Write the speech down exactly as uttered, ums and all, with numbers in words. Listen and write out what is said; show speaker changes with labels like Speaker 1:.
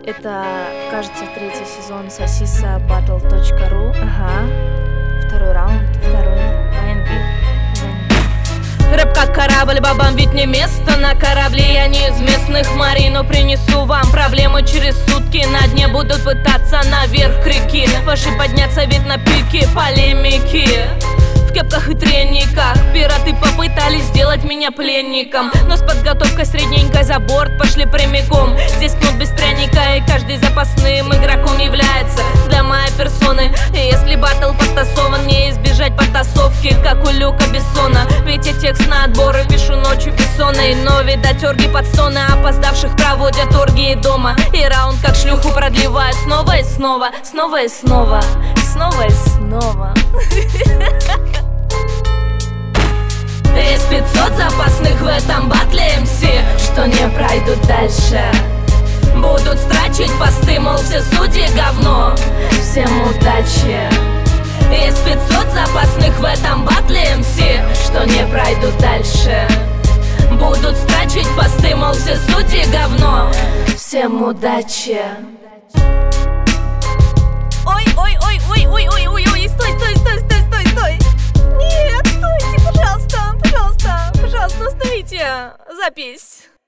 Speaker 1: Это, кажется, третий сезон сосиса батл точка ру. Ага. Второй раунд, второй.
Speaker 2: Рэп как корабль, бабам ведь не место на корабле. Я не из местных морей, но принесу вам проблемы через сутки. На дне будут пытаться наверх к реке. Ваши подняться ведь на пике полемики. В кепках и трениках пираты попытались сделать меня пленником, но с подготовкой средненькой за борт пошли прямиком. Здесь кнут без пряника, и каждый запасным игроком является для моей персоны. И если баттл подтасован, не избежать потасовки, как у Люка Бессона. Ведь я текст на отборы пишу ночью бессонной. Но, видать, орги под стоны опоздавших проводят оргии дома. И раунд как шлюху продлеваю снова и снова, снова и снова, снова и снова. Есть пятьсот запасных в этом батле эм си, что не пройдут дальше. Будут строчить посты, мол, все судьи говно. Всем удачи. Есть пятьсот запасных в этом батле эм си, что не пройдут дальше. Будут строчить посты, мол, все судьи говно. Всем удачи.
Speaker 1: Ой, ой, ой, ой, ой, ой, ой, ой, стой, стой, стой, стой, стой, стой. Нет, стойте, пожалуйста, пожалуйста, пожалуйста, остановите запись.